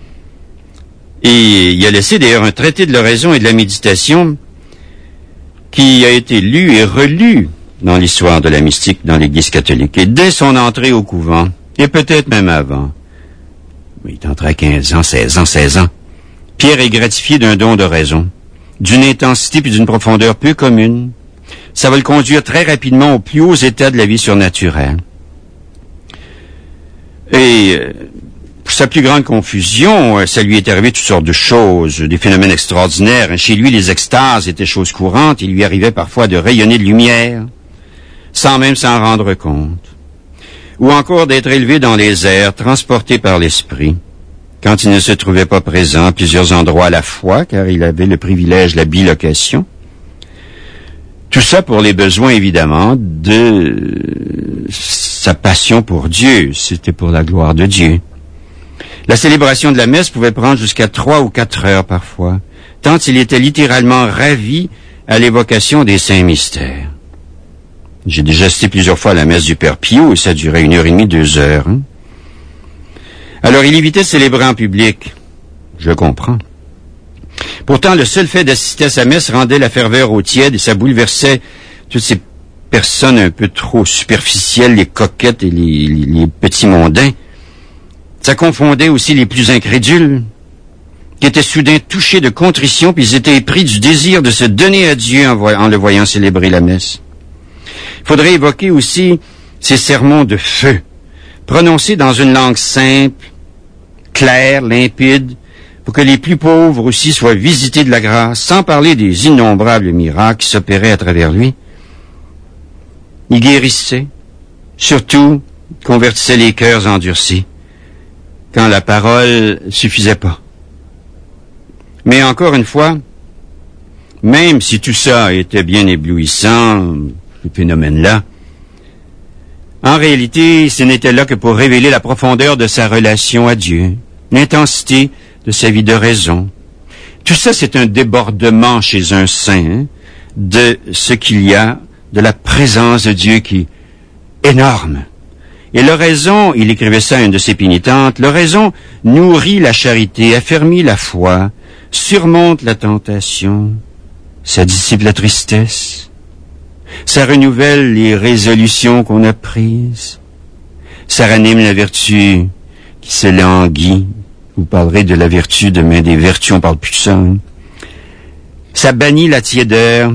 [SPEAKER 1] Et il a laissé d'ailleurs un traité de l'oraison et de la méditation qui a été lu et relu dans l'histoire de la mystique dans l'Église catholique. Et dès son entrée au couvent, et peut-être même avant, il est entré à quinze ans, seize ans, seize ans, Pierre est gratifié d'un don d'oraison, d'une intensité puis d'une profondeur peu commune. Ça va le conduire très rapidement aux plus hauts états de la vie surnaturelle. Et pour sa plus grande confusion, ça lui est arrivé toutes sortes de choses, des phénomènes extraordinaires. Chez lui, les extases étaient chose courante. Il lui arrivait parfois de rayonner de lumière, sans même s'en rendre compte. Ou encore d'être élevé dans les airs, transporté par l'esprit, quand il ne se trouvait pas présent à plusieurs endroits à la fois, car il avait le privilège de la bilocation. Tout ça pour les besoins, évidemment, de sa passion pour Dieu. C'était pour la gloire de Dieu. La célébration de la messe pouvait prendre jusqu'à trois ou quatre heures parfois, tant il était littéralement ravi à l'évocation des saints mystères. J'ai déjà assisté plusieurs fois à la messe du Père Pio, et ça durait une heure et demie, deux heures. Hein? Alors il évitait de célébrer en public. Je comprends. Pourtant, le seul fait d'assister à sa messe rendait la ferveur au tiède et ça bouleversait toutes ces personnes un peu trop superficielles, les coquettes et les, les, les petits mondains. Ça confondait aussi les plus incrédules, qui étaient soudain touchés de contrition, puis ils étaient épris du désir de se donner à Dieu en, voy- en le voyant célébrer la messe. Il faudrait évoquer aussi ces sermons de feu, prononcés dans une langue simple, claire, limpide, pour que les plus pauvres aussi soient visités de la grâce, sans parler des innombrables miracles qui s'opéraient à travers lui. Il guérissait, surtout convertissait les cœurs endurcis, quand la parole suffisait pas. Mais encore une fois, même si tout ça était bien éblouissant, ce phénomène-là, en réalité, ce n'était là que pour révéler la profondeur de sa relation à Dieu, l'intensité de sa vie de raison. Tout ça, c'est un débordement chez un saint hein, de ce qu'il y a, de la présence de Dieu qui est énorme. Et l'oraison, il écrivait ça à une de ses pénitentes, l'oraison nourrit la charité, affermit la foi, surmonte la tentation, ça dissipe la tristesse, ça renouvelle les résolutions qu'on a prises, ça ranime la vertu qui se languit. Vous parlerez de la vertu demain, des vertus, on parle plus de ça. Hein? Ça bannit la tiédeur,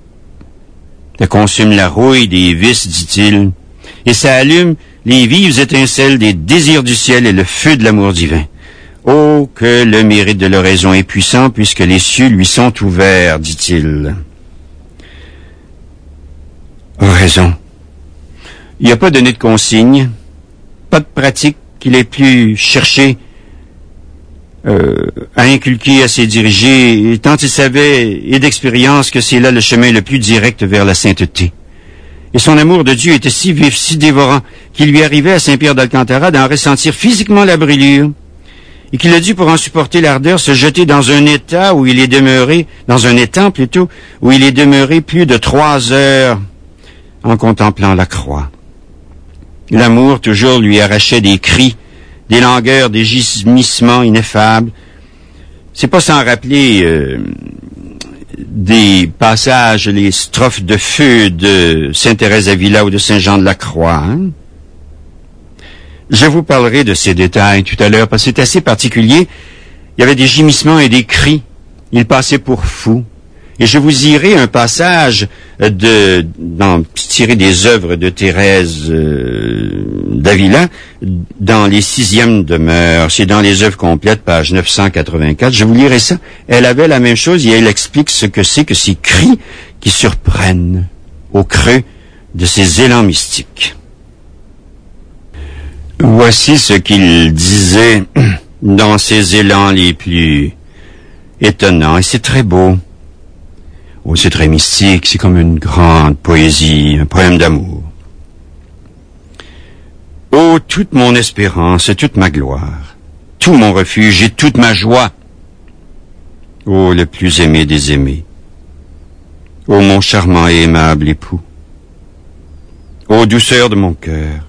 [SPEAKER 1] ça consume la rouille des vices, dit-il, et ça allume les vives étincelles des désirs du ciel et le feu de l'amour divin. Oh, que le mérite de l'oraison est puissant, puisque les cieux lui sont ouverts, dit-il. Oraison. Il n'a pas donné de consigne, pas de pratique qu'il ait pu chercher euh, à inculquer à ses dirigés, tant il savait et d'expérience que c'est là le chemin le plus direct vers la sainteté. Et son amour de Dieu était si vif, si dévorant, qu'il lui arrivait à Saint Pierre d'Alcantara d'en ressentir physiquement la brûlure, et qu'il a dû, pour en supporter l'ardeur, se jeter dans un état où il est demeuré, dans un étang plutôt, où il est demeuré plus de trois heures en contemplant la croix. L'amour toujours lui arrachait des cris, des langueurs, des gémissements ineffables. C'est pas sans rappeler euh, des passages, les strophes de feu de Sainte Thérèse d'Avila ou de Saint Jean de la Croix. Hein? Je vous parlerai de ces détails tout à l'heure, parce que c'est assez particulier. Il y avait des gémissements et des cris. Il passait pour fou. Et je vous lirai un passage de, dans, tiré des œuvres de Thérèse euh, d'Avila, dans les sixièmes demeures. C'est dans les œuvres complètes, page neuf cent quatre-vingt-quatre. Je vous lirai ça. Elle avait la même chose et elle explique ce que c'est que ces cris qui surprennent au creux de ces élans mystiques. Voici ce qu'il disait dans ces élans les plus étonnants, et c'est très beau. Oh, c'est très mystique, c'est comme une grande poésie, un poème d'amour. Oh, toute mon espérance, toute ma gloire, tout mon refuge et toute ma joie. Oh, le plus aimé des aimés. Oh, mon charmant et aimable époux. Oh, douceur de mon cœur.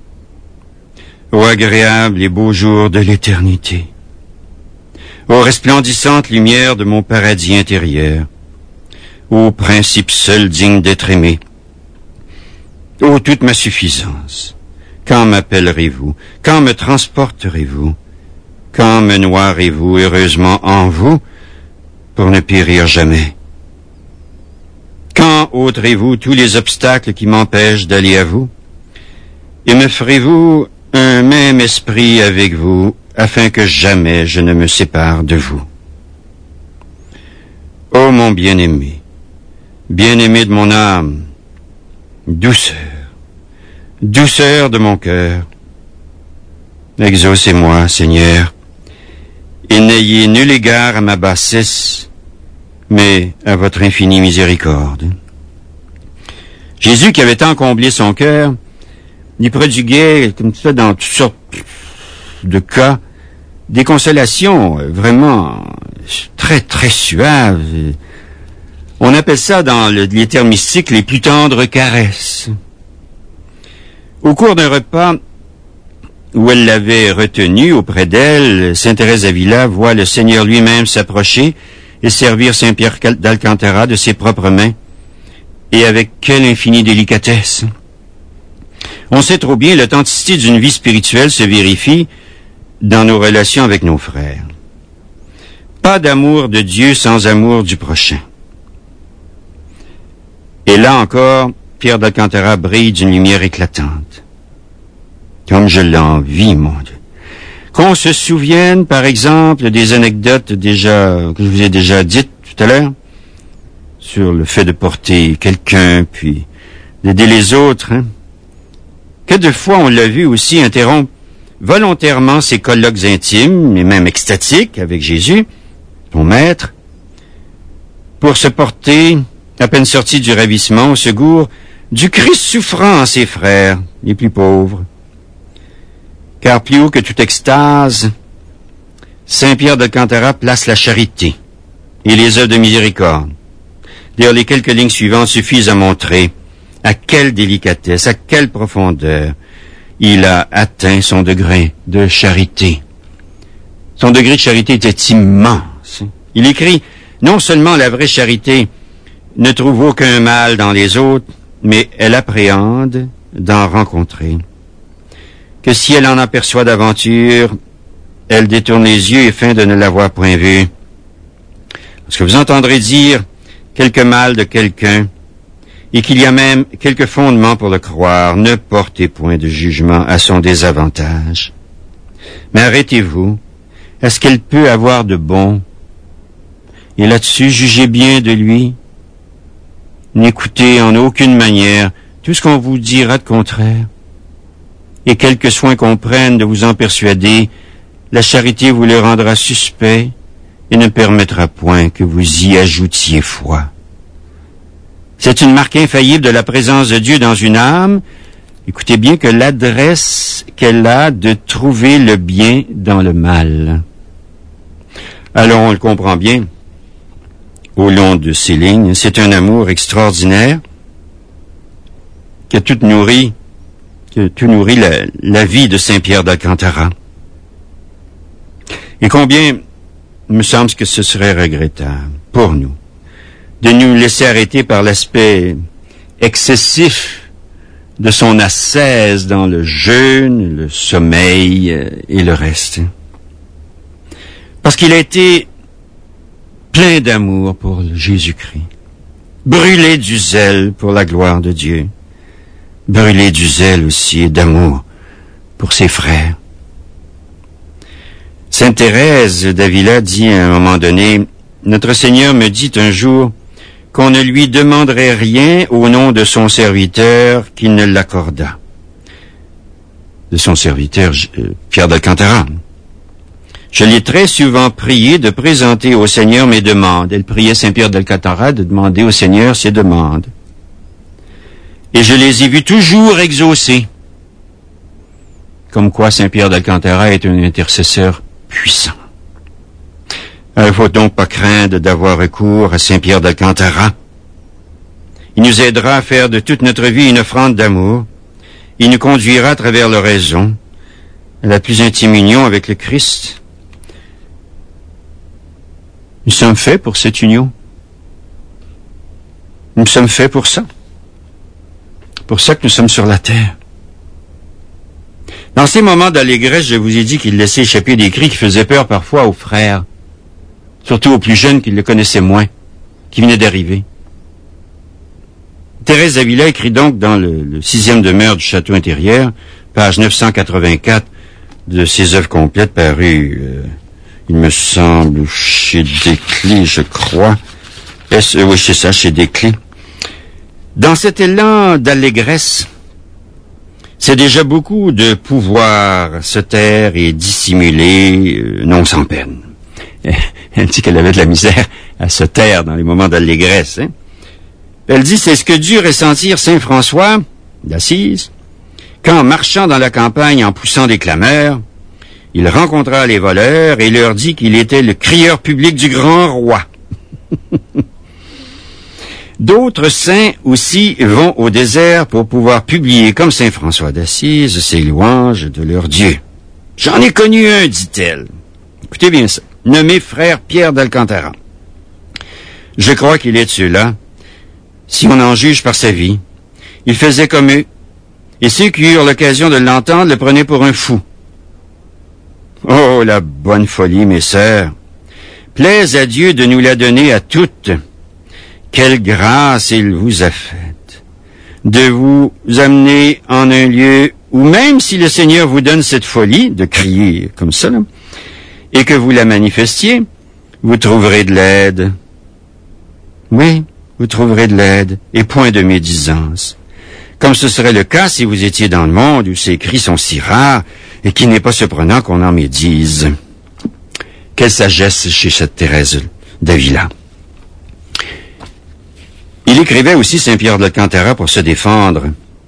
[SPEAKER 1] Ô agréable et beau jour de l'éternité, ô resplendissante lumière de mon paradis intérieur, ô principe seul digne d'être aimé, ô toute ma suffisance, quand m'appellerez-vous, quand me transporterez-vous, quand me noierez-vous heureusement en vous, pour ne périr jamais? Quand ôterez-vous tous les obstacles qui m'empêchent d'aller à vous, et me ferez-vous un même esprit avec vous, afin que jamais je ne me sépare de vous? Ô mon bien-aimé, bien-aimé de mon âme, douceur, douceur de mon cœur, exaucez-moi, Seigneur, et n'ayez nul égard à ma bassesse, mais à votre infinie miséricorde. Jésus, qui avait tant comblé son cœur, il prodiguait, comme ça, dans toutes sortes de cas, des consolations vraiment très, très suaves. On appelle ça, dans le, les termes mystiques, les plus tendres caresses. Au cours d'un repas où elle l'avait retenu auprès d'elle, sainte Thérèse d'Avila voit le Seigneur lui-même s'approcher et servir Saint Pierre d'Alcantara de ses propres mains. Et avec quelle infinie délicatesse! On sait trop bien, l'authenticité d'une vie spirituelle se vérifie dans nos relations avec nos frères. Pas d'amour de Dieu sans amour du prochain. Et là encore, Pierre d'Alcantara brille d'une lumière éclatante. Comme je l'envie, mon Dieu. Qu'on se souvienne, par exemple, des anecdotes déjà, que je vous ai déjà dites tout à l'heure, sur le fait de porter quelqu'un, puis d'aider les autres, hein. Que de fois on l'a vu aussi interrompre volontairement ses colloques intimes, et même extatiques, avec Jésus, son maître, pour se porter, à peine sorti du ravissement, au secours du Christ souffrant en ses frères, les plus pauvres. Car plus haut que toute extase, Saint Pierre d'Alcantara place la charité et les œuvres de miséricorde. D'ailleurs, les quelques lignes suivantes suffisent à montrer à quelle délicatesse, à quelle profondeur il a atteint son degré de charité. Son degré de charité était immense. Il écrit, non seulement la vraie charité ne trouve aucun mal dans les autres, mais elle appréhende d'en rencontrer. Que si elle en aperçoit d'aventure, elle détourne les yeux et feint de ne l'avoir point vue. Parce que vous entendrez dire quelque mal de quelqu'un, et qu'il y a même quelques fondements pour le croire, ne portez point de jugement à son désavantage. Mais arrêtez-vous. Est-ce qu'elle peut avoir de bon? Et là-dessus, jugez bien de lui. N'écoutez en aucune manière tout ce qu'on vous dira de contraire. Et quelque soin qu'on prenne de vous en persuader, la charité vous le rendra suspect et ne permettra point que vous y ajoutiez foi. C'est une marque infaillible de la présence de Dieu dans une âme. Écoutez bien que l'adresse qu'elle a de trouver le bien dans le mal. Alors on le comprend bien au long de ces lignes. C'est un amour extraordinaire qui a tout nourri, qui a tout nourri la, la vie de Saint Pierre d'Alcantara. Et combien me semble que ce serait regrettable pour nous de nous laisser arrêter par l'aspect excessif de son ascèse dans le jeûne, le sommeil et le reste. Parce qu'il a été plein d'amour pour Jésus-Christ, brûlé du zèle pour la gloire de Dieu, brûlé du zèle aussi et d'amour pour ses frères. Sainte Thérèse d'Avila dit à un moment donné, « Notre Seigneur me dit un jour qu'on ne lui demanderait rien au nom de son serviteur qu'il ne l'accordât. » De son serviteur euh, Pierre d'Alcantara. Je l'ai très souvent prié de présenter au Seigneur mes demandes. Elle priait Saint Pierre d'Alcantara de demander au Seigneur ses demandes. Et je les ai vus toujours exaucées. Comme quoi Saint Pierre d'Alcantara est un intercesseur puissant. Il ne faut donc pas craindre d'avoir recours à Saint Pierre d'Alcantara. Il nous aidera à faire de toute notre vie une offrande d'amour. Il nous conduira à travers l'oraison à la plus intime union avec le Christ. Nous sommes faits pour cette union. Nous sommes faits pour ça. Pour ça que nous sommes sur la terre. Dans ces moments d'allégresse, je vous ai dit qu'il laissait échapper des cris qui faisaient peur parfois aux frères, surtout aux plus jeunes qui le connaissaient moins, qui venaient d'arriver. Thérèse d'Avila écrit donc dans le, le sixième demeure du château intérieur, page neuf cent quatre-vingt-quatre de ses œuvres complètes parues, euh, il me semble, chez Desclés, je crois. Est-ce, euh, oui, c'est ça, chez Desclés. Dans cet élan d'allégresse, c'est déjà beaucoup de pouvoir se taire et dissimuler, euh, non sans peine. Elle dit qu'elle avait de la misère à se taire dans les moments d'allégresse. Hein? Elle dit, c'est ce que dut ressentir saint François d'Assise, quand, marchant dans la campagne en poussant des clameurs, il rencontra les voleurs et leur dit qu'il était le crieur public du grand roi. D'autres saints aussi vont au désert pour pouvoir publier, comme saint François d'Assise, ses louanges de leur Dieu. J'en ai connu un, dit-elle. Écoutez bien ça. Nommé frère Pierre d'Alcantara. Je crois qu'il est de ceux-là. Si on en juge par sa vie, il faisait comme eux, et ceux qui eurent l'occasion de l'entendre le prenaient pour un fou. Oh, la bonne folie, mes sœurs! Plaise à Dieu de nous la donner à toutes. Quelle grâce il vous a faite de vous amener en un lieu où, même si le Seigneur vous donne cette folie de crier comme ça, là, et que vous la manifestiez, vous trouverez de l'aide. Oui, vous trouverez de l'aide et point de médisance. Comme ce serait le cas si vous étiez dans le monde où ces cris sont si rares et qu'il n'est pas surprenant qu'on en médise. Quelle sagesse chez cette Thérèse d'Avila. Il écrivait aussi saint Pierre d'Alcantara pour se défendre.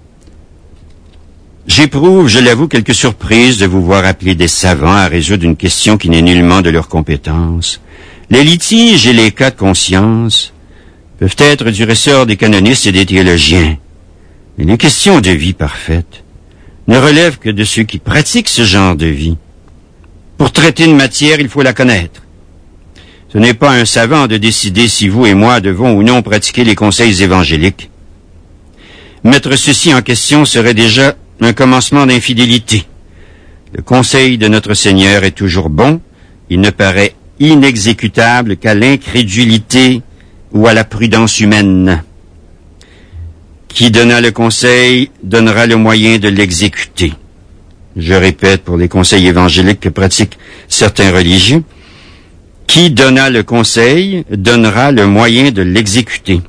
[SPEAKER 1] J'éprouve, je l'avoue, quelques surprises de vous voir appeler des savants à résoudre une question qui n'est nullement de leur compétence. Les litiges et les cas de conscience peuvent être du ressort des canonistes et des théologiens. Mais les questions de vie parfaite ne relèvent que de ceux qui pratiquent ce genre de vie. Pour traiter une matière, il faut la connaître. Ce n'est pas un savant de décider si vous et moi devons ou non pratiquer les conseils évangéliques. Mettre ceci en question serait déjà un commencement d'infidélité. Le conseil de notre Seigneur est toujours bon. Il ne paraît inexécutable qu'à l'incrédulité ou à la prudence humaine. Qui donna le conseil donnera le moyen de l'exécuter. Je répète pour les conseils évangéliques que pratiquent certains religieux. Qui donna le conseil donnera le moyen de l'exécuter.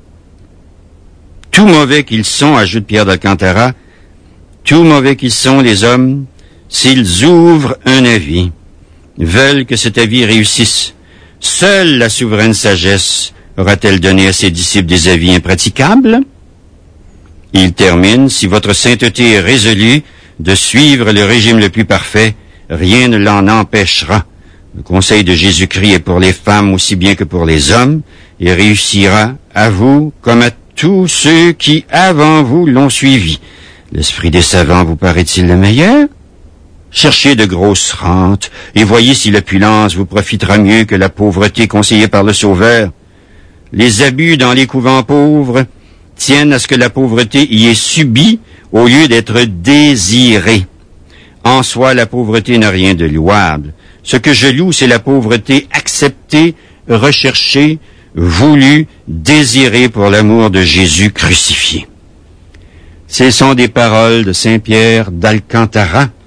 [SPEAKER 1] Tout mauvais qu'ils sont, ajoute Pierre d'Alcantara, tout mauvais qu'ils sont les hommes, s'ils ouvrent un avis, veulent que cet avis réussisse. Seule la souveraine sagesse aura-t-elle donné à ses disciples des avis impraticables? Il termine, si votre sainteté est résolue de suivre le régime le plus parfait, rien ne l'en empêchera. Le conseil de Jésus-Christ est pour les femmes aussi bien que pour les hommes, et réussira à vous comme à tous ceux qui avant vous l'ont suivi. L'esprit des savants vous paraît-il le meilleur? Cherchez de grosses rentes, et voyez si l'opulence vous profitera mieux que la pauvreté conseillée par le Sauveur. Les abus dans les couvents pauvres tiennent à ce que la pauvreté y est subie au lieu d'être désirée. En soi, la pauvreté n'a rien de louable. Ce que je loue, c'est la pauvreté acceptée recherché, voulu, désiré pour l'amour de Jésus crucifié. Ce sont des paroles de Saint Pierre d'Alcantara,